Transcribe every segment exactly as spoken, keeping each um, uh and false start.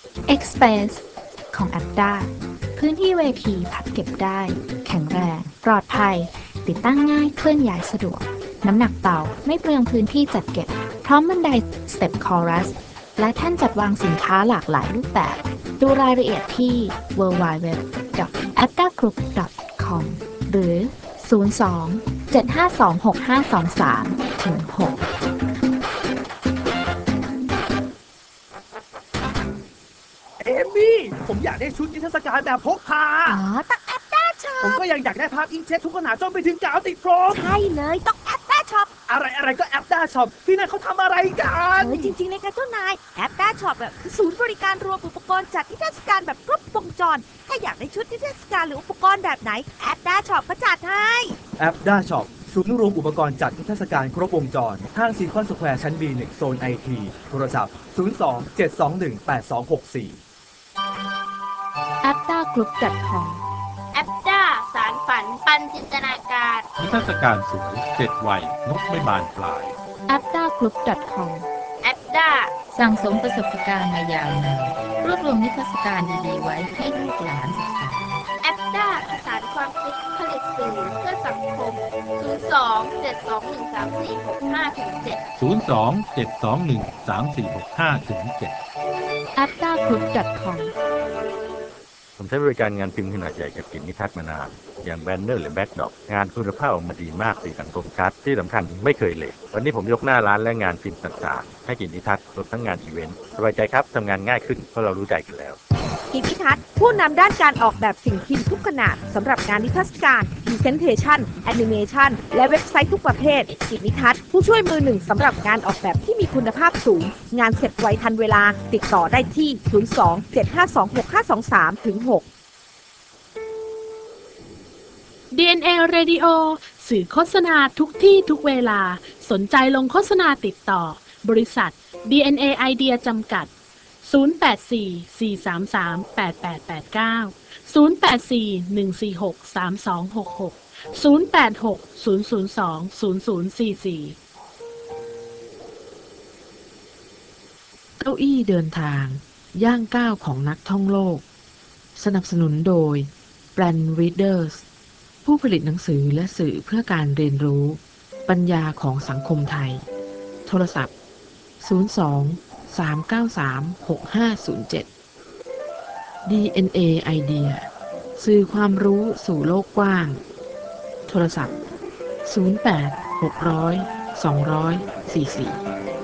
X-Space ของ แอป ดี เอ พื้นที่เวทีพับเก็บได้แข็งแรงปลอดภัยติดตั้งง่ายเคลื่อนย้ายสะดวกน้ำหนักเบาไม่เปลืองพื้นที่จัดเก็บพร้อมบันไดสเต็ปคอรัสและแท่นจัดวางสินค้าหลากหลายรูปแบบดูรายละเอียดที่ ดับเบิลยู ดับเบิลยู ดับเบิลยู ดอท แอปดากรุ๊ป ดอท คอม หรือ ศูนย์ สอง เจ็ด ห้า สอง หก ห้า สอง สาม ถึง หกเอมี่ผมอยากได้ชุดนิทรรศการแบบพกพาอ๋อต้องแอปด้าช็อผมปก็ยังอยากได้ภาพอิงเช็ดทุกขนาดจนไปถึงกาวติดพรมใช่เลยต้องแอปด้าช็อปอะไรอะไรก็แอปด้าช็อปที่นั่นเขาทำอะไรกันเฮ้ยจริงๆเลยค่ะเจ้านายแอปด้าช็อปแบบคือศูนย์บริการรวมอุปกรณ์จัดนิทรรศการแบบครบวงจรถ้าอยากได้ชุดนิทรรศการหรืออุปกรณ์แบบไหนแอปด้าช็อปก็จัดให้แอปด้าช็อปศูนย์รวมอุปกรณ์จัดนิทรรศการครบวงจรห้างซีคอนสแควร์ชั้น บี หนึ่ง โซน ไอ ที โทรศัพท์ ศูนย์ สอง เจ็ด สอง หนึ่ง แปด สอง หก สี่แอปดากรุ๊ป ดอท คอมแอปด้าสารฝันปันจินตนาการนิทรรศการสวยเจ็ดวัยนกไม่บานปลายแอปดากรุ๊ป ดอท คอมแอปด้าสั่งสมประสบการณ์มายาวนานรวบรวมนิทรรศการดีๆไว้ให้ลูกหลานศึกษาแอปด้าประสานความคิดผลิตสื่อเพื่อสังคม ศูนย์ สอง เจ็ด สอง หนึ่ง สาม สี่ หก ห้า เจ็ดศูนย์ สอง เจ็ด สอง หนึ่ง สาม สี่ หก ห้า เจ็ดแอปดากรุ๊ป ดอท คอมผมใช้บริการงานพิมพ์ขนาดใหญ่กับกิจนิทัศน์มานานอย่างแบนเนอร์หรือแบ็กดรอปงานคุณภาพออกมาดีมากสีสันคมชัดที่สำคัญไม่เคยเลทวันนี้ผมยกหน้าร้านและงานพิมพ์ต่างๆให้กิจนิทัศน์รวมทั้งงานอีเวนต์สบายใจครับทำงานง่ายขึ้นเพราะเรารู้ใจกันแล้วกิจนิทัศน์ผู้นำด้านการออกแบบสิ่งพิมพ์ทุกขนาดสำหรับงานนิทรรศการ Presentation Animation และเว็บไซต์ทุกประเภทกิจนิทัศน์ผู้ช่วยมือหนึ่งสำหรับงานออกแบบที่มีคุณภาพสูงงานเสร็จไวทันเวลาติดต่อได้ที่ ศูนย์ สอง เจ็ด ห้า สอง หก ห้า สอง สาม ถึง หกดี เอ็น เอ Radio สื่อโฆษณาทุกที่ทุกเวลาสนใจลงโฆษณาติดต่อบริษัท ดี เอ็น เอ Idea จำกัด ศูนย์ แปด สี่ สี่ สาม สาม แปด แปด แปด เก้า ศูนย์ แปด สี่ หนึ่ง สี่ หก สาม สอง หก หก ศูนย์ แปด หก ศูนย์ ศูนย์ สอง ศูนย์ ศูนย์ สี่ สี่เก้าอี้เดินทางย่างก้าวของนักท่องโลกสนับสนุนโดย Brand Readers ผู้ผลิตหนังสือและสื่อเพื่อการเรียนรู้ปัญญาของสังคมไทยโทรศัพท์ ศูนย์ สอง สาม เก้า สาม หก ห้า ศูนย์ เจ็ด ดี เอ็น เอ Idea สื่อความรู้สู่โลกกว้างโทรศัพท์ ศูนย์ แปด หก ศูนย์ สอง ศูนย์ สี่ สี่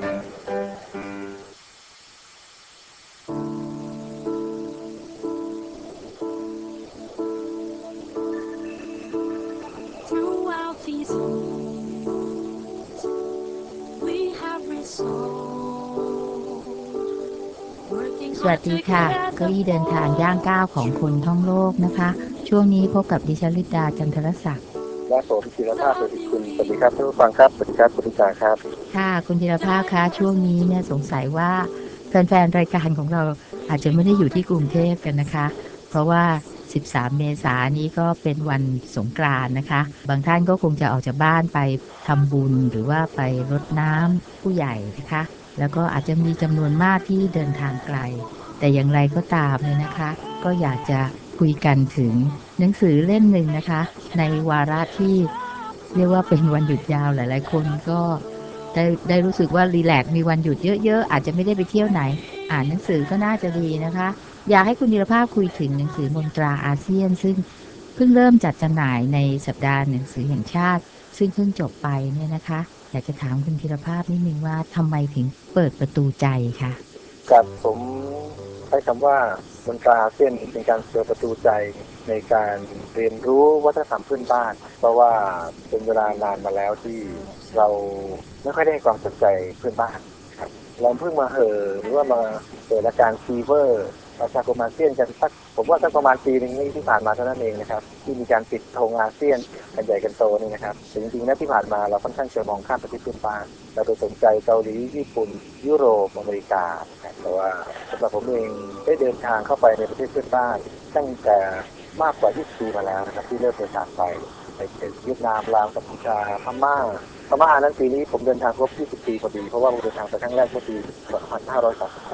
สวัสดีค่ะเก้าอี้เดินทางย่างก้าวของคนท่องโลกนะคะช่วงนี้พบกับดิฉันฤทธาจันทรศักดิ์และผมธีรภาพเสรีคุณสวัสดีครับท่านผู้ฟังครับสวัสดีครับคุณธิดาครับค่ะคุณธีรภาพคะช่วงนี้เนี่ยสงสัยว่าแฟนๆรายการของเราอาจจะไม่ได้อยู่ที่กรุงเทพกันนะคะเพราะว่าสิบสามเมษายนนี้ก็เป็นวันสงกรานต์นะคะบางท่านก็คงจะออกจากบ้านไปทำบุญหรือว่าไปรดน้ำผู้ใหญ่นะคะแล้วก็อาจจะมีจำนวนมากที่เดินทางไกลแต่อย่างไรก็ตามเลยนะคะก็อยากจะคุยกันถึงหนังสือเล่มหนึ่งนะคะในวาระที่เรียกว่าเป็นวันหยุดยาวหลายๆคนก็ได้ได้รู้สึกว่ารีแลกซ์มีวันหยุดเยอะๆอาจจะไม่ได้ไปเที่ยวไหนอ่านหนังสือก็น่าจะดีนะคะอยากให้คุณธีรภาพคุยถึงหนังสือมนตราอาเซียนซึ่งเพิ่งเริ่มจัดจำหน่ายในสัปดาห์หนังสือแห่งชาติซึ่งเพิ่งจบไปเนี่ยนะคะอยากจะถามคุณธีรภาพนิดนึงว่าทำไมถึงเปิดประตูใจคะกับผมใช้คำว่ามนตราอาเซียนเป็นการเปิดประตูใจในการเรียนรู้วัฒนธรรมพื้นบ้านเพราะว่าเป็นเวลานานมาแล้วที่เราไม่ค่อยได้ให้ความสนใจเพื่อนบ้านครับเราเพิ่งมาเห่อหรือว่ามาเปิดรายการฟีเวอร์ประชาคมอาเซียนกันสักผมว่าสักประมาณปีหนึ่งที่ผ่านมาเท่านั้นเองนะครับที่มีการปิดธงอาเซียนกันใหญ่กันโตนี่นะครับจริงๆนะที่ผ่านมาเราค่อนข้างจะมองข้ามประเทศเพื่อนบ้านเราไปสนใจเกาหลีญี่ปุ่นยุโรปอเมริกาแต่ว่าสำหรับผมเองได้เดินทางเข้าไปในประเทศเพื่อนบ้านตั้งแต่มากกว่ายี่สิบปีมาแล้วนะครับที่เริ่มเดินทางไปไปเวียดนามลาวกัมพูชาพม่าพม่านั้นปีนี้ผมเดินทางครบยี่สิบปีพอดีเพราะว่าผมเดินทางไปครั้งแรกเมื่อปีสองพันห้าร้อยสามสิบหก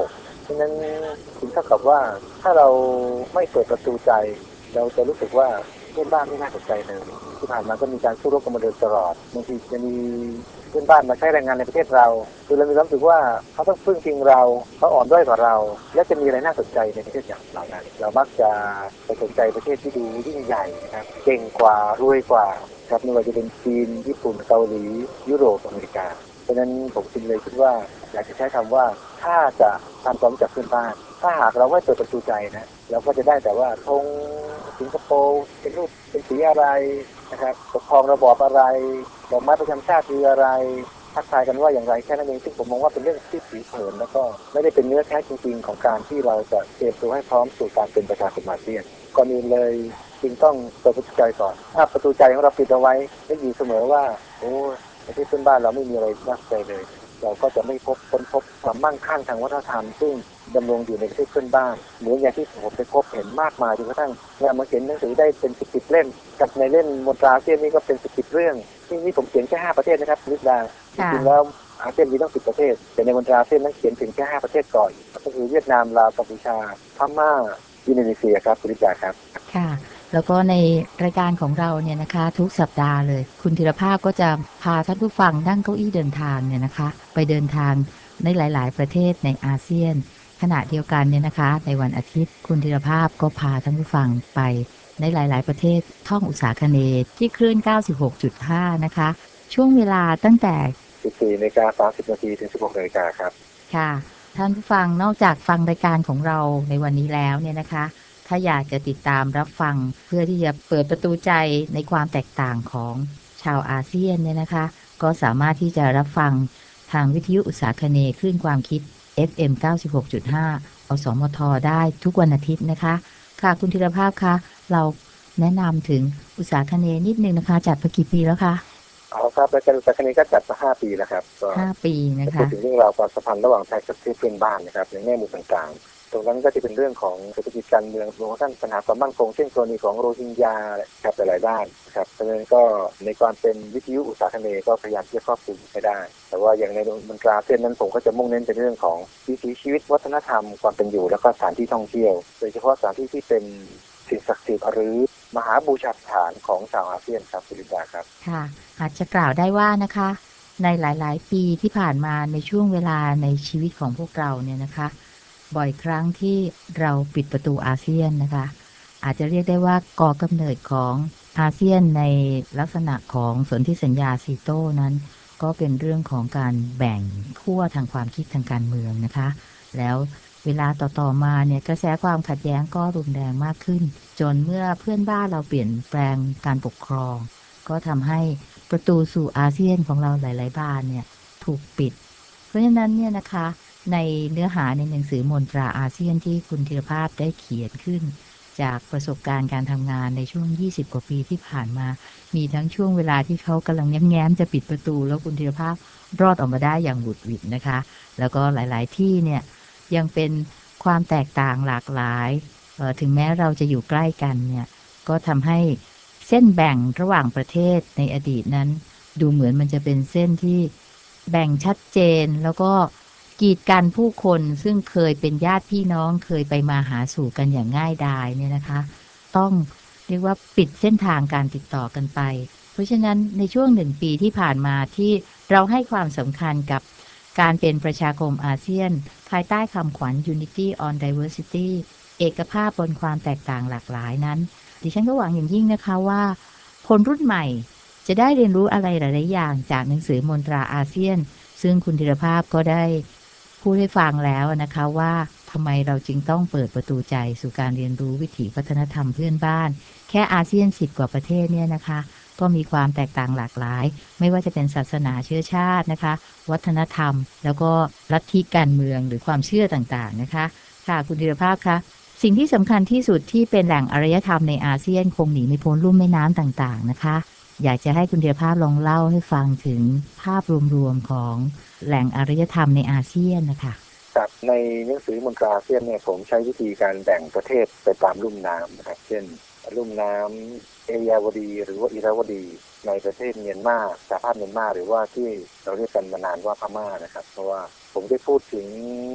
เพราะฉะนั้นถึงเท่ากับว่าถ้าเราไม่เปิดประตูใจเราจะรู้สึกว่าเพื่อนบ้านไม่น่าสนใจเลยที่ผ่านมาก็มีการสู้รบกันมาโดยตลอดบางทีจะมีเพื่อนบ้านมาใช้แรงงานในประเทศเราคือเรามีความรู้สึกว่าเขาต้องพึ่งพิงเราเขาอ่อนด้อยกว่าเราและจะมีอะไรน่าสนใจในประเทศอย่างเรานั้นเรามักจะไปสนใจประเทศที่ดูยิ่งใหญ่นะครับเก่งกว่ารวยกว่าครับไม่ว่าจะเป็นจีนญี่ปุ่นเกาหลียุโรปอเมริกาเพราะฉะนั้นผมจึงเลยคิดว่าอยากจะใช้คำว่าถ้าจะทำความรู้จักเพื่อนบ้านถ้าหากเราไม่เปิดประตูใจนะเราก็จะได้แต่ว่าธงสิงคโปร์เป็นรูปเป็นสีอะไรนะครับปกครองระบอบอะไรดอกไม้ประจำชาติคืออะไรทักทายกันว่าอย่างไรแค่นั้นเองซึ่งผมมองว่าเป็นเรื่องที่ผิวเผินแล้วก็ไม่ได้เป็นเนื้อแท้จริงๆของการที่เราจะเตรียมตัวให้พร้อมสู่การเป็นประชาคมอาเซียนก่อนอื่นเลยจึงต้องเปิดประตูใจก่อนถ้าประตูใจของเราปิดเอาไว้ได้อยู่เสมอว่าโอ้ประเทศเพื่อนบ้านเราไม่มีอะไรน่าสนใจเลยเราก็จะไม่พบค้นพบความมั่งคั่งทางวัฒนธรรมซึ่งดำรงอยู่ในประเทศเพื่อนบ้านเหมือนอย่างที่ผมไปพบเห็นมากมายจนกระทั่งเรามาเขียนหนังสือได้เป็นสิบสิบเล่มกับในเล่มมนตราอาเซียนนี่ก็เป็นสิบสิบเรื่องที่นี่ผมเขียนแค่ห้าประเทศนะครับนิดดาจริงๆแล้วอาเซียนมีตั้งสิบประเทศแต่ในมนตราอาเซียนนั้นเขียนถึงแค่ห้าประเทศก่อนก็คือเวียดนามลาวกัมพูชาพม่าอินโดนีเซียครับคุณนิดาครับค่ะแล้วก็ในรายการของเราเนี่ยนะคะทุกสัปดาห์เลยคุณธีรภาพก็จะพาท่านผู้ฟังนั่งเก้าอี้เดินทางเนี่ยนะคะไปเดินทางในหลายๆประเทศในอาเซียนขณะเดียวกันเนี่ยนะคะในวันอาทิตย์คุณธีรภาพก็พาท่านผู้ฟังไปในหลายๆประเทศท่องอุตสาคเนย์ที่คลื่น เก้าสิบหกจุดห้า นะคะช่วงเวลาตั้งแต่สิบสี่นาฬิกาสามสิบนาทีถึงสิบหกนาฬิกาครับค่ะท่านผู้ฟังนอกจากฟังรายการของเราในวันนี้แล้วเนี่ยนะคะถ้าอยากจะติดตามรับฟังเพื่อที่จะเปิดประตูใจในความแตกต่างของชาวอาเซียนเนี่ยนะคะก็สามารถที่จะรับฟังทางวิทยุอุตสาคเนย์คลื่นความคิด เอฟ เอ็ม เก้าสิบหกจุดห้า อสมทได้ทุกวันอาทิตย์นะคะค่ะคุณธีรภาพคะเราแนะนำถึงอุตสาคเนย์นิดนึงนะคะจัดมากี่ปีแล้วคะอ๋อครับรายการอุตสาคเนย์ก็จัดมาห้าปีแล้วครับก็ห้าปีนะคะพูดถึงเรื่องราวความสัมพันธ์ระหว่างไทยกับประเทศเพื่อนบ้านนะครับในแง่มุมต่างๆตรงนั้นก็จะเป็นเรื่องของเศรษฐกิจการเมืองรวมทั้งปัญหาความมั่นคงเช่นกรณีของโรฮิงญาครับหลายๆด้านครับเพราะฉะนั้นก็ในความเป็นวิทยุอุตสาคเนย์ก็พยายามที่จะครอบคลุมให้ได้แต่ว่าอย่างในมนตราเส้นนั้นผมก็จะมุ่งเน้นเป็นเรื่องของวิถีชีวิตวัฒนธรรมความเป็นอยู่แล้วก็สถานที่ท่องเที่ยวโดยเฉพาะสถานที่ที่เป็นสิ่งศักดิ์สิทธิ์หรือมหาบูชาสถานของชาวอาเซียนครับคุณลิดาครับค่ะอาจจะกล่าวได้ว่านะคะในหลายๆปีที่ผ่านมาในช่วงเวลาในชีวิตของพวกเราเนี่ยนะคะบ่อยครั้งที่เราปิดประตูอาเซียนนะคะอาจจะเรียกได้ว่าก่อกำเนิดของอาเซียนในลักษณะของสนธิสัญญาซีโต้นั้นก็เป็นเรื่องของการแบ่งขั้วทางความคิดทางการเมืองนะคะแล้วเวลาต่อๆมาเนี่ยกระแสความขัดแย้งก็รุนแรงมากขึ้นจนเมื่อเพื่อนบ้านเราเปลี่ยนแปลงการปกครองก็ทำให้ประตูสู่อาเซียนของเราหลายๆบ้านเนี่ยถูกปิดเพราะฉะนั้นเนี่ยนะคะในเนื้อหาในหนังสือมนตราอาเซียนที่คุณธีรภาพได้เขียนขึ้นจากประสบการณ์การทำงานในช่วงยี่สิบกว่าปีที่ผ่านมามีทั้งช่วงเวลาที่เขากำลังแง้มๆจะปิดประตูแล้วคุณธีรภาพรอดออกมาได้อย่างหวุดหวิดนะคะแล้วก็หลายๆที่เนี่ยยังเป็นความแตกต่างหลากหลายถึงแม้เราจะอยู่ใกล้กันเนี่ยก็ทำให้เส้นแบ่งระหว่างประเทศในอดีตนั้นดูเหมือนมันจะเป็นเส้นที่แบ่งชัดเจนแล้วก็กีดกันผู้คนซึ่งเคยเป็นญาติพี่น้องเคยไปมาหาสู่กันอย่างง่ายดายเนี่ยนะคะต้องเรียกว่าปิดเส้นทางการติดต่อกันไปเพราะฉะนั้นในช่วงหนึ่งปีที่ผ่านมาที่เราให้ความสำคัญกับการเป็นประชาคมอาเซียนภายใต้คำขวัญ Unity on Diversity เอกภาพบนความแตกต่างหลากหลายนั้นดิฉันก็หวังอย่างยิ่งนะคะว่าคนรุ่นใหม่จะได้เรียนรู้อะไรหลายๆอย่างจากหนังสือมนตราอาเซียนซึ่งคุณธีรภาพก็ได้พูดให้ฟังแล้วนะคะว่าทำไมเราจึงต้องเปิดประตูใจสู่การเรียนรู้วิถีวัฒนธรรมเพื่อนบ้านแค่อาเซียนสิบกว่าประเทศเนี่ยนะคะก็มีความแตกต่างหลากหลายไม่ว่าจะเป็นศาสนาเชื้อชาตินะคะวัฒนธรรมแล้วก็ลัทธิการเมืองหรือความเชื่อต่างๆนะคะค่ะคุณธีรภาพคะสิ่งที่สำคัญที่สุดที่เป็นแหล่งอารยธรรมในอาเซียนคงหนีไม่พ้นลุ่มแม่น้ำต่างๆนะคะอยากจะให้คุณธีรภาพลองเล่าให้ฟังถึงภาพรวมๆของแหล่งอารยธรรมในอาเซียนนะคะครับในหนังสือมนตราอาเซียนเนี่ยผมใช้วิธีการแบ่งประเทศไปตามลุ่มน้ำนะครับเช่นลุ่มน้ำเอริยาวดีหรือว่าอิราวดีในประเทศเมียนมาสหภาพเมียนมาหรือว่าที่เราเรียกกันมานานว่าพม่านะครับเพราะว่าผมได้พูดถึง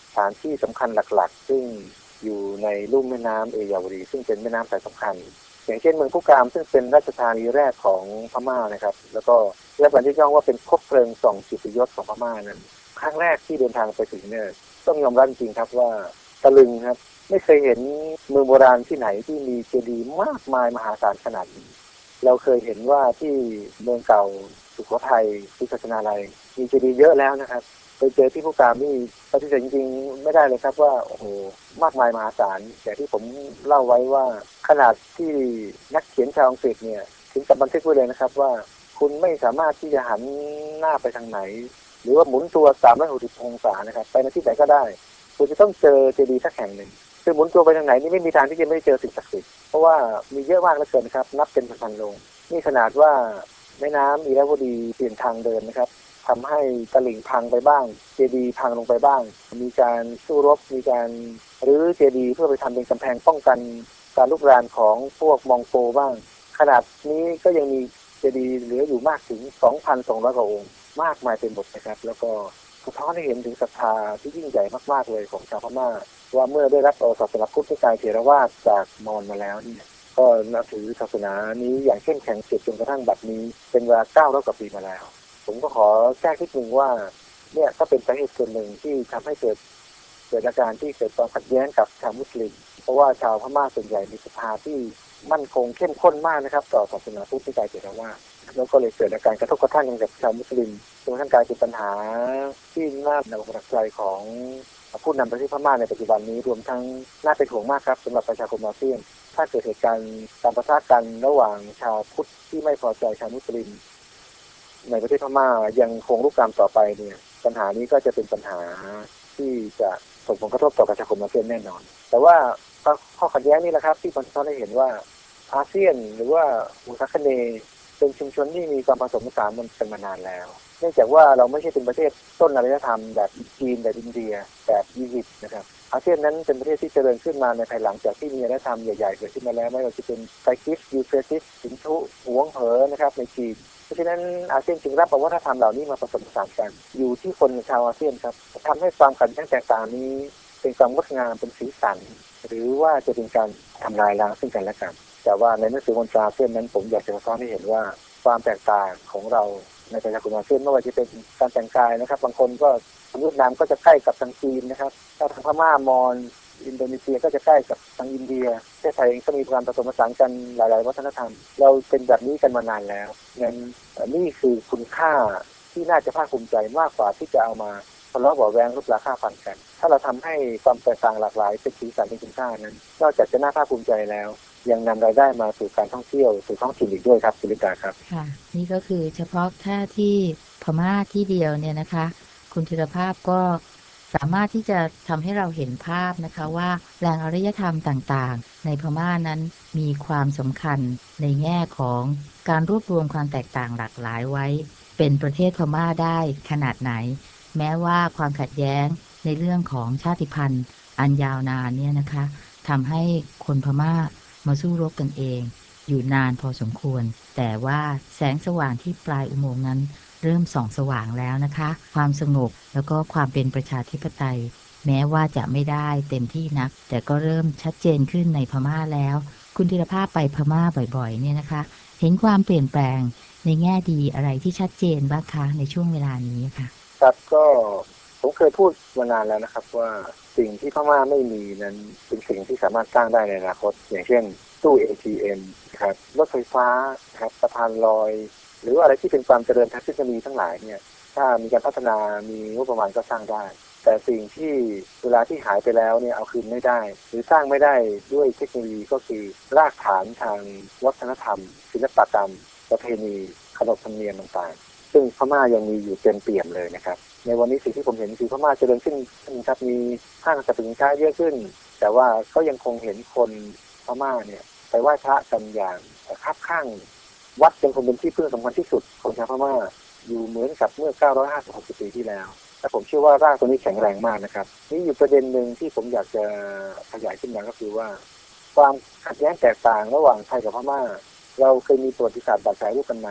สถานที่สำคัญหลักๆซึ่งอยู่ในลุ่มแม่น้ำเอยาวดีซึ่งเป็นแม่น้ำสายสำคัญอย่างเช่นเมืองพุกามซึ่งเป็นราชธานีแรกของพม่านะครับแล้วก็เรียกกันที่ย่องว่าเป็นคบเพลิงส่องกิตติยศของพม่านั้นครั้งแรกที่เดินทางไปถึงเนี่ยต้องยอมรับจริงครับว่าตะลึงครับไม่เคยเห็นเมืองโบราณที่ไหนที่มีเจดีย์มากมายมหาศาลขนาดนี้เราเคยเห็นว่าที่เมืองเก่าสุโขทัยที่ศาสนาลัยมีเจดีย์เยอะแล้วนะครับไปเจอที่พุกามนี่ปฏิเสธจริงๆไม่ได้เลยครับว่าโอ้โหมากมายมหาศาลแต่ที่ผมเล่าไว้ว่าขนาดที่นักเขียนชาวอังกฤษเนี่ยถึงกับบันทึกไว้เลยนะครับว่าคุณไม่สามารถที่จะหันหน้าไปทางไหนหรือว่าหมุนตัวสามร้อยหกสิบองศานะครับไปในที่ไหนก็ได้คุณจะต้องเจอเจดีย์สักแห่งหนึ่งคือหมุนตัวไปทางไหนนี่ไม่มีทางที่จะไม่เจอสิ่งศักดิ์สิทธิ์เพราะว่ามีเยอะมากเหลือเกินนะครับนับเป็นพันๆโลนี่ขนาดว่าแม่น้ำอีราวดีเปลี่ยนทางเดินนะครับทำให้ตลิ่งพังไปบ้างเจดีย์พังลงไปบ้างมีการสู้รบมีการรื้อเจดีย์เพื่อไปทำเป็นกำแพงป้องกันการลุกรานของพวกมองโกบ้างขนาดนี้ก็ยังมีเจดีย์เหลืออยู่มากถึง สองพันสองร้อย กว่าองค์มากมายเป็นหมดนะครับแล้วก็สะท้อนให้เห็นถึงศรัทธาที่ยิ่งใหญ่มากๆเลยของชาวพม่าว่าเมื่อได้รับศาสนาพุทธนิกายเถรวาทจากมอญมาแล้วเนี่ยก็นับถือศาสนานี้อย่างเข้มแข็งจนกระทั่งบัดนี้เป็นเวลาเก้าร้อยกว่าปีมาแล้วผมก็ขอแจ้งนิดนึงว่าเนี่ยก็เป็นสาเหตุส่วนหนึ่งที่ทำให้เกิดเกิดอาการที่เกิดความขัดแย้งกับชาวมุสลิมเพราะว่าชาวพม่าส่วนใหญ่มีศรัทธาที่มั่นคงเข้มข้นมากนะครับต่อศาสนาพุทธนิกายเถรวาทแล้วก็เลยเกิดอาการกระทบกระทั่งกันกับชาวมุสลิมจนกระทั่งกลายเป็นปัญหาที่น่าหนักใจของผู้นำประเทศพม่าในปัจจุบันนี้รวมทั้งน่าเป็นห่วงมากครับสำหรับประชาคมอาเซียนถ้าเกิดเหตุการณ์การประทะกันระหว่างชาวพุทธที่ไม่พอใจชาวมุสลิมในประเทศพม่ายังคงลุกลามต่อไปเนี่ยปัญหานี้ก็จะเป็นปัญหาที่จะส่งผลกระทบต่อประชาคมอาเซียนแน่นอนแต่ว่าข้อขัดแย้งนี่แหละครับที่มันสะท้อนให้เห็นว่าอาเซียนหรือว่าอุษาคเนย์เป็นชุมชนที่มีความผสมผสานกันมานานแล้วเนื่องจากว่าเราไม่ใช่เป็นประเทศต้นอารยธรรมแบบจีนแบบอินเดียแบบอียิปต์นะครับอาเซียนนั้นเป็นประเทศที่เจริญขึ้นมาในภายหลังจากที่มีอารยธรรมใหญ่ๆเกิดขึ้นมาแล้วไม่ว่าจะเป็นไทกิสยูเฟรติสสินธุหวงเหอนะครับในจีนเพราะฉะนั้นอาเซียนจึงรับเอาวัฒนธรรมเหล่านี้มาผสมผสานกันอยู่ที่คนชาวอาเซียนครับทำให้ความขัดแย้งแตกต่างนี้เป็นความงดงามเป็นสีสันหรือว่าจะเป็นการทำลายล้างซึ่งกันและกันแต่ว่าในหนังสือมนตราอาเซียนนั้นผมอยากจะสะท้อนให้เห็นว่าความแตกต่างของเราในประชาคมอาเซียนไม่ว่าจะเป็นการแต่งกายนะครับบางคนก็เวียดนามก็จะใกล้กับทางจีนนะครับถ้าทางพม่ามอญอินโดนีเซียก็จะใกล้กับทางอินเดียประเทศไทยเองก็มีความผสมผสานกันหลายๆวัฒนธรรมเราเป็นแบบนี้กันมานานแล้วงั้นนี่คือคุณค่าที่น่าจะภาคภูมิใจมากกว่าที่จะเอามาทะเลาะเบาะแว้งลดราคาฟันกันถ้าเราทำให้ความแตกต่างหลากหลายเป็นสีสันเป็นคุณค่านั้นนอกจากจะน่าภาคภูมิใจแล้วยังนำรายได้มาสู่การท่องเที่ยวสู่ท้องถิ่นอีกด้วยครับคุณลิกาครับค่ะนี่ก็คือเฉพาะแค่ที่พม่าที่เดียวเนี่ยนะคะคุณธีรภาพก็สามารถที่จะทำให้เราเห็นภาพนะคะว่าแหล่งอารยธรรมต่างๆในพม่านั้นมีความสำคัญในแง่ของการรวบรวมความแตกต่างหลากหลายไว้เป็นประเทศพม่าได้ขนาดไหนแม้ว่าความขัดแย้งในเรื่องของชาติพันธุ์อันยาวนานเนี่ยนะคะทำให้คนพม่ามาสู้รบกันเองอยู่นานพอสมควรแต่ว่าแสงสว่างที่ปลายอุโมงค์นั้นเริ่มส่องสว่างแล้วนะคะความสงบแล้วก็ความเป็นประชาธิปไตยแม้ว่าจะไม่ได้เต็มที่นักแต่ก็เริ่มชัดเจนขึ้นในพม่าแล้วคุณธีรภาพไปพม่าบ่อยๆเนี่ยนะคะเห็นความเปลี่ยนแปลงในแง่ดีอะไรที่ชัดเจนบ้างคะในช่วงเวลานี้ค่ะครับก็ผมเคยพูดมานานแล้วนะครับว่าสิ่งที่พม่าไม่มีนั้นเป็นสิ่งที่สามารถสร้างได้ในอนาคตอย่างเช่นตู้ เอ ที เอ็ม ครับรถไฟฟ้าครับสะพานลอยหรืออะไรที่เป็นความเจริญทางเทคโนโลยีทั้งหลายเนี่ยถ้ามีการพัฒนามีงบประมาณก็สร้างได้แต่สิ่งที่เวลาที่หายไปแล้วเนี่ยเอาคืนไม่ได้หรือสร้างไม่ได้ด้วยเทคโนโลยีก็คือรากฐานทางวัฒนธรรมศิลปกรรมประเพณีขนบธรรมเนียมต่างๆซึ่งพม่ายังมีอยู่เต็มเปี่ยมเลยนะครับในวันนี้สิ่งที่ผมเห็นคือพม่าเจริญขึ้นครับมีห้างสรรพสินค้าเยอะขึ้นแต่ว่าก็ยังคงเห็นคนพม่าเนี่ยไปไหว้พระกันอย่างคับข้างวัดยังคงเป็นที่พึ่งสำคัญที่สุดของชาวพม่าอยู่เหมือนกับเมื่อเก้าร้อยห้าสิบหกสิบปีที่แล้วแต่ผมเชื่อว่ารากตัวนี้แข็งแรงมากนะครับนี่อยู่ประเด็นหนึ่งที่ผมอยากจะขยายขึ้นมาก็คือว่าความขัดแย้งแตกต่างระหว่างไทยกับพม่าเราเคยมีประวัติศาสตร์บาดแผลร่วมกันมา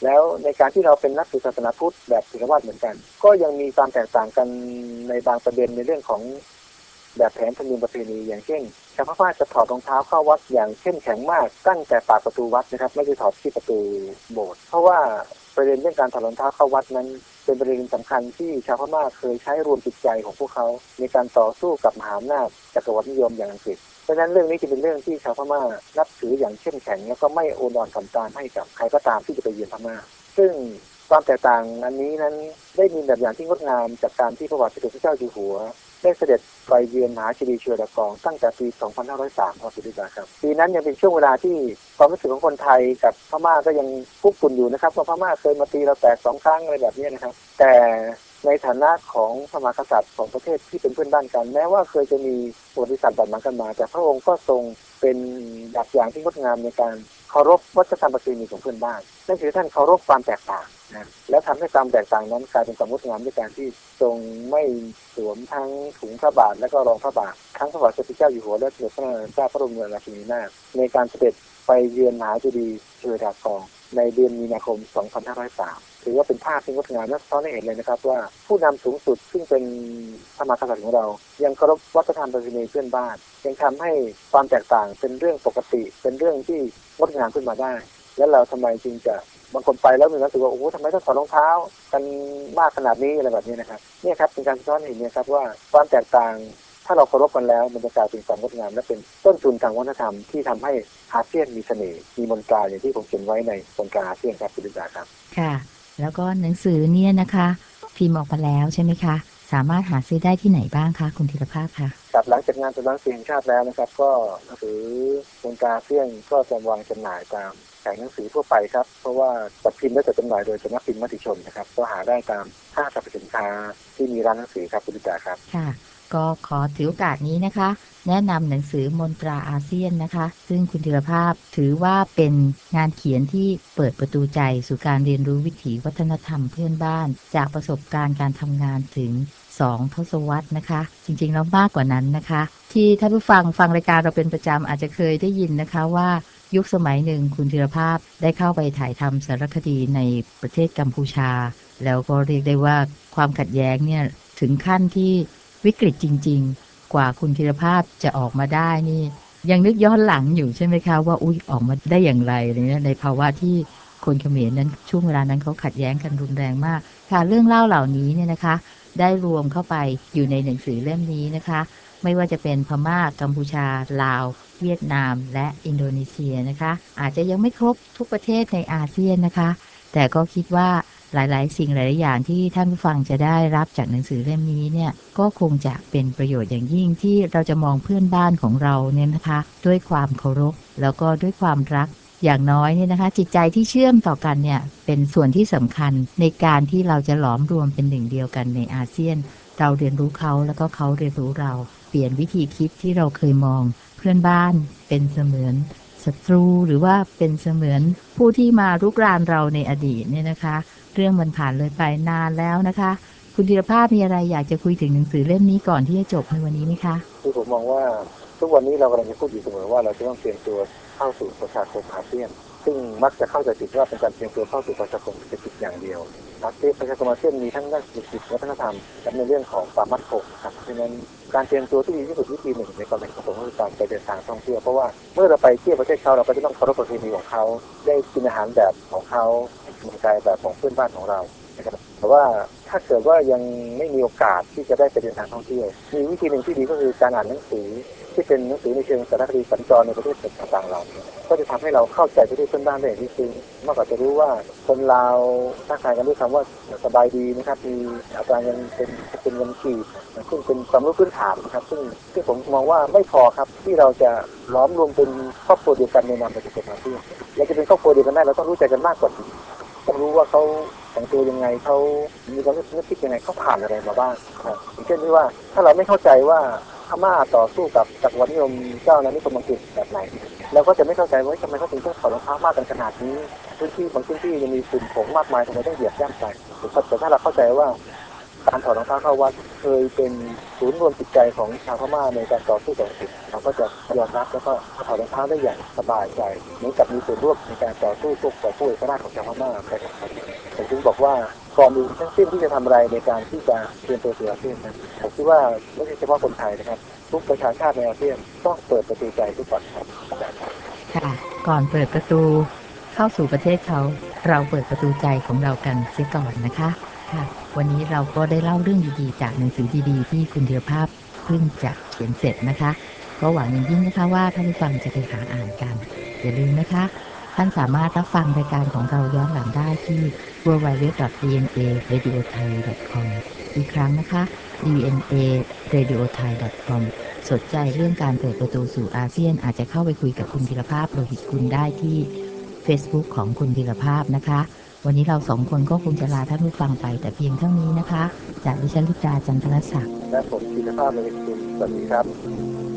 แล้วในการที่เราเป็นนักศึกษาศาสนาพุทธแบบเถรวาทเหมือนกันก็ยังมีความแตกต่างกันในบางประเด็นในเรื่องของแบบแผนธรรมเนียมประเพณีอย่างเช่นชาวพม่าจะถอดรองเท้าเข้าวัดอย่างเข้มแข็งมากตั้งแต่ปากประตูวัดนะครับไม่ได้ถอดที่ประตูโบสถ์เพราะว่าประเด็นเรื่องการถอดรองเท้าเข้าวัดนั้นเป็นประเด็นสำคัญที่ชาวพม่าเคยใช้รวมจิตใจของพวกเขาในการต่อสู้กับมหาอำนาจจักรวรรดินิยมอย่างอังกฤษเพราะฉะนั้นเรื่องนี้จะเป็นเรื่องที่ชาวพม่านับถืออย่างเข้มแข็งแล้วก็ไม่โอนอ่อนถ่อมตามให้กับใครก็ตามที่จะไปเยือนพม่าซึ่งความแตกต่างอันนี้นั้นได้มีแบบอย่างที่งดงามจากการที่พระบาทสมเด็จพระเจ้าอยู่หัวได้เสด็จไปเยือนมหาเจดีย์เชลกองตั้งแต่ปี สองพันห้าร้อยสาม ครับคุณดิษาครับปีนั้นยังเป็นช่วงเวลาที่ความรู้สึกของคนไทยกับพม่าก็ยังคุกคุนอยู่นะครับว่าพม่าเคยมาตีเราแตกสองครั้งอะไรแบบนี้นะครับแต่ในฐานะของพระมหากษัตริย์ของประเทศที่เป็นเพื่อนบ้านกันแม้ว่าเคยจะมีประวัติศาสตร์บาดหมางกันมาแต่พระองค์ก็ทรงเป็นแบบอย่างที่งดงามในการเคารพวัฒนธรรมประเพณีของเพื่อนบ้านนั่นคือท่านเคารพความแตกต่างนะและทำให้ความแตกต่างนั้นกลายเป็นความงดงามด้วยการที่ทรงไม่สวมทั้งถุงพระบาทและก็รองพระบาททั้งพระบาทสมเด็จพระเจ้าอยู่หัวและสมเด็จพระนางเจ้าพระบรมราชินีนาถในการเสด็จไปเยือนมหาเจดีย์เชลดากองในเดือนมีนาคม สองพันห้าร้อยสาม ถือว่าเป็นภาพที่งดงามและสะท้อนให้เห็นเลยนะครับว่าผู้นำสูงสุดซึ่งเป็นพระมหากษัตริย์ของเรายังเคารพวัฒนธรรมประเพณีเพื่อนบ้านยังทำให้ความแตกต่างเป็นเรื่องปกติเป็นเรื่องที่งดงามขึ้นมาได้แล้วเราทำไมจึงจะบางคนไปแล้วมีรู้สึกว่าโอ้โหทำไมต้องถอดรองเท้ากันมากขนาดนี้อะไรแบบนี้นะครับนี่ครับเป็นการสะท้อนให้เห็นนะครับว่าความแตกต่างถ้าเราเคารพกันแล้วมันจะกลายเป็นความงดงามและเป็นต้นทุนทางวัฒนธรรมที่ทำให้อาเซียนมีเสน่ห์มีมนตราอย่างที่ผมเขียนไว้ในมนตราอาเซียนครับคุณดิษาครับค่ะแล้วก็หนังสือเนี่ยนะคะพิมพ์ออกมาแล้วใช่ไหมคะสามารถหาซื้อได้ที่ไหนบ้างคะคุณธีรภาพคะครับหลังจากงานแสดงสิ่งชาติแล้วนะครับก็หนังสือมนตราอาเซียนก็จะวางจำหน่ายตามแผงหนังสือทั่วไปครับเพราะว่าจัดพิมพ์และจัดจำหน่ายโดยสำนักพิมพ์มติชนนะครับก็หาได้ตามห้างสรรพสินค้าที่มีร้านหนังสือครับคุณดิษาครับค่ะก็ขอถือโอกาสนี้นะคะแนะนำหนังสือมนตราอาเซียนนะคะซึ่งคุณธีรภาพถือว่าเป็นงานเขียนที่เปิดประตูใจสู่การเรียนรู้วิถีวัฒนธรรมเพื่อนบ้านจากประสบการณ์การทำงานถึงสองทศวรรษนะคะจริงๆแล้วมากกว่านั้นนะคะที่ท่านผู้ฟังฟังรายการเราเป็นประจำอาจจะเคยได้ยินนะคะว่ายุคสมัยหนึ่งคุณธีรภาพได้เข้าไปถ่ายทำสารคดีในประเทศกัมพูชาแล้วก็เรียกได้ว่าความขัดแย้งเนี่ยถึงขั้นที่วิกฤตจริงๆกว่าคุณธีรภาพจะออกมาได้นี่ยังนึกย้อนหลังอยู่ใช่ไหมคะว่าอุ๊ยออกมาได้อย่างไรเนี่ยในภาวะที่คนเขมรนั้นช่วงเวลานั้นเขาขัดแย้งกันรุนแรงมากค่ะเรื่องเล่าเหล่านี้เนี่ยนะคะได้รวมเข้าไปอยู่ในหนังสือเล่มนี้นะคะไม่ว่าจะเป็นพม่ากัมพูชาลาวเวียดนามและอินโดนีเซียนะคะอาจจะยังไม่ครบทุกประเทศในอาเซียนนะคะแต่ก็คิดว่าหลายๆสิ่งหลายๆอย่างที่ท่านผู้ฟังจะได้รับจากหนังสือเล่มนี้เนี่ยก็คงจะเป็นประโยชน์อย่างยิ่งที่เราจะมองเพื่อนบ้านของเราเนี่ยนะคะด้วยความเคารพแล้วก็ด้วยความรักอย่างน้อยเนี่ยนะคะจิตใจที่เชื่อมต่อกันเนี่ยเป็นส่วนที่สำคัญในการที่เราจะหลอมรวมเป็นหนึ่งเดียวกันในอาเซียนเราเรียนรู้เขาแล้วก็เขาเรียนรู้เราเปลี่ยนวิธีคิดที่เราเคยมองเพื่อนบ้านเป็นเสมือนศัตรูหรือว่าเป็นเสมือนผู้ที่มารุกรานเราในอดีตเนี่ยนะคะเรื่องมันผ่านเลยไปนานแล้วนะคะคุณธีรภาพมีอะไรอยากจะคุยถึงหนังสือเล่มนี้ก่อนที่จะจบในวันนี้ไหมคะคือผมมองว่าทุกวันนี้เรากำลังจะพูดอยู่เสมอว่าเราจะต้องเตรียมตัวเข้าสู่ประชาคมอาเซียนซึ่งมักจะเข้าใจผิดว่าเป็นการเตรียมตัวเข้าสู่ประชาคมเศรษฐกิจอย่างเดียวอาเซียนประชาคมอาเซียนมีทั้งด้านเศรษฐกิจวัฒนธรรมและในเรื่องของความมั่นคงครับเพราะฉะนั้นการเตรียมตัวที่ดีที่สุดวิธีหนึ่งในความเป็นของผมคือการไปเดินทางท่องเที่ยวเพราะว่าเมื่อเราไปเที่ยวประเทศเขาเราก็จะต้องเคารพประเพณีของเขาได้กินอาหารแบบของเขากินกายแบบของเพื่อนบ้านของเราแต่ว่าถ้าเกิดว่ายังไม่มีโอกาสที่จะได้ไปเดินทางท่องเที่ยวมีวิธีหนึ่งที่ดีก็คือการอ่านหนังสือที่เป็นหนังสือในเชิงสารคดีสัญจรในประเทศต่างๆเราก็จะทำให้เราเข้าใจประเทศเพื่อนบ้านได้อย่างที่ซึ้งมากกว่าจะรู้ว่าคนลาวทักทายกันด้วยคำว่าสบายดีนะครับมีอาการยังเป็นเป็นยังขีดซึ่งเป็นความรู้พื้นฐานนะครับซึ่งที่ผมมองว่าไม่พอครับที่เราจะล้อมรวมเป็นครอบครัวเดียวกันในนามประชาชนอาเซียนเราจะเป็นครอบครัวเดียวกันได้เราต้องรู้ใจกันมากกว่านี้ต้องรู้ว่าเขาแต่งตัวยังไงเขามีความนึกคิดยังไงเขาผ่านอะไรมาบ้างครับอย่างเช่นที่ว่าถ้าเราไม่เข้าใจว่าพม่าต่อสู้กับจักรวรรดินิยมเจ้าอาณานิคมอังกฤษแบบไหนเราก็จะไม่เข้าใจว่าทำไมเขาถึงต้องถอดรองเท้ามากกันขนาดนี้พื้นที่บางพื้นที่ยังมีฝุ่นผงมากมายทำไมต้องเหยียบย่ำไปแต่ถ้าเราเข้าใจว่าการถอดรองเท้าเข้าวัดเคยเป็นศูนย์รวมจิตใจของชาวพม่าในการต่อสู้กับอังกฤษเราก็จะยอมรับแล้วก็ถอดรองเท้าได้อย่างสบายใจเหมือนกับมีส่วนร่วมในการต่อสู้พวกต่อสู้เอกราชของชาวพม่าไปกับเขาผมจึงบอกว่าก่อนอื่นทั้งสิ้นที่จะทำอะไรในการที่จะเตรียมตัวสู่อาเซียนนะผมคิดว่าไม่ใช่เฉพาะคนไทยนะครับทุกประชาชาติในอาเซียนต้องเปิดประตูใจทุกคนครับค่ะก่อนเปิดประตูเข้าสู่ประเทศเขาเราเปิดประตูใจของเรากันเสียก่อนนะคะค่ะวันนี้เราก็ได้เล่าเรื่องดีๆจากหนังสือดีๆที่คุณธีรภาพเพิ่งจะเขียนเสร็จนะคะก็หวังอย่างยิ่งนะคะว่าท่านผู้ฟังจะไปหาอ่านกันอย่าลืมนะคะท่านสามารถรับฟังรายการของเราย้อนหลังได้ที่ ดับเบิลยู ดับเบิลยู ดับเบิลยู ดอท ดี เอ็น เอ เรดิโอ ไทย ดอท คอม อีกครั้งนะคะ ดี เอ็น เอ เรดิโอ ไทย ดอท คอม สนใจเรื่องการเปิดประตูสู่อาเซียนอาจจะเข้าไปคุยกับคุณธีรภาพโลหิตกุลได้ที่ Facebook ของคุณธีรภาพนะคะวันนี้เราสองคนก็คงจะลาท่านผู้ฟังไปแต่เพียงเท่านี้นะคะจากดิฉันลิตาจันทรศักดิ์และผมธีรภาพโลหิตกุลสวัสดีครับ